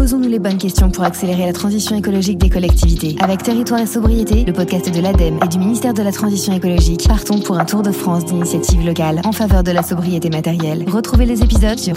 Posons-nous les bonnes questions pour accélérer la transition écologique des collectivités. Avec Territoire et Sobriété, le podcast de l'ADEME et du ministère de la Transition écologique, partons pour un tour de France d'initiatives locales en faveur de la sobriété matérielle. Retrouvez les épisodes sur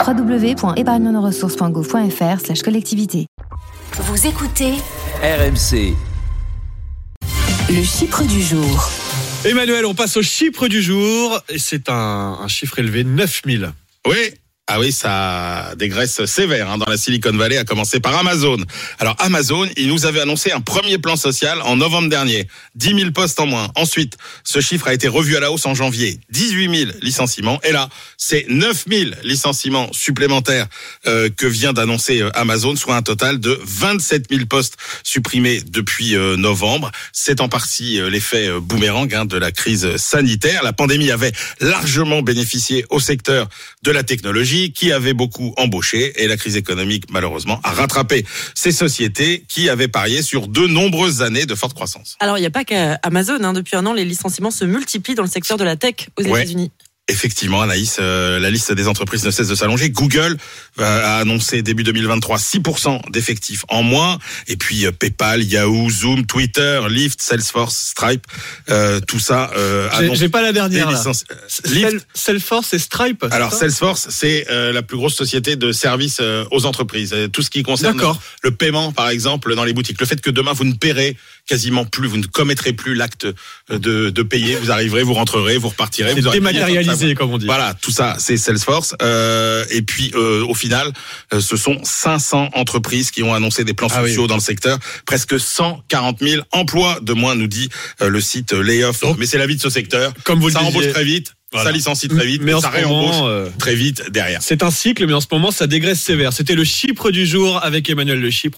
www.épargnenosressources.gouv.fr/collectivité. Vous écoutez RMC. Le Chypre du jour. Emmanuel, on passe au Chypre du jour et c'est un chiffre élevé, 9000. Oui. Ah oui, ça dégraisse sévère dans la Silicon Valley, à commencer par Amazon. Alors Amazon, il nous avait annoncé un premier plan social en novembre dernier. 10 000 postes en moins. Ensuite, ce chiffre a été revu à la hausse en janvier. 18 000 licenciements. Et là, c'est 9 000 licenciements supplémentaires que vient d'annoncer Amazon, soit un total de 27 000 postes supprimés depuis novembre. C'est en partie l'effet boomerang de la crise sanitaire. La pandémie avait largement bénéficié au secteur de la technologie, qui avait beaucoup embauché, et la crise économique, malheureusement, a rattrapé ces sociétés qui avaient parié sur de nombreuses années de forte croissance. Alors, il n'y a pas qu'à Amazon. Depuis un an, les licenciements se multiplient dans le secteur de la tech aux États-Unis. Effectivement, Anaïs, la liste des entreprises ne cesse de s'allonger. Google a annoncé début 2023 6% d'effectifs en moins. Et puis PayPal, Yahoo, Zoom, Twitter, Lyft, Salesforce, Stripe, tout ça. J'ai pas la dernière là. Salesforce et Stripe. Alors Salesforce, c'est la plus grosse société de services aux entreprises. Tout ce qui concerne le paiement, par exemple, dans les boutiques. Le fait que demain vous ne paierez quasiment plus, vous ne commettrez plus l'acte de payer. Vous arriverez, vous rentrerez, vous repartirez. C'est dématérialisé. Comme on dit. Voilà, tout ça, c'est Salesforce. Et puis, au final, ce sont 500 entreprises qui ont annoncé des plans sociaux dans le secteur. Presque 140 000 emplois de moins, nous dit le site Layoff. Mais c'est la vie de ce secteur. Comme vous le disiez, ça embauche très vite. Voilà. Ça licencie très vite, mais ça réembauche très vite derrière. C'est un cycle, mais en ce moment, ça dégraisse sévère. C'était le Chypre du jour avec Emmanuel Le Chypre.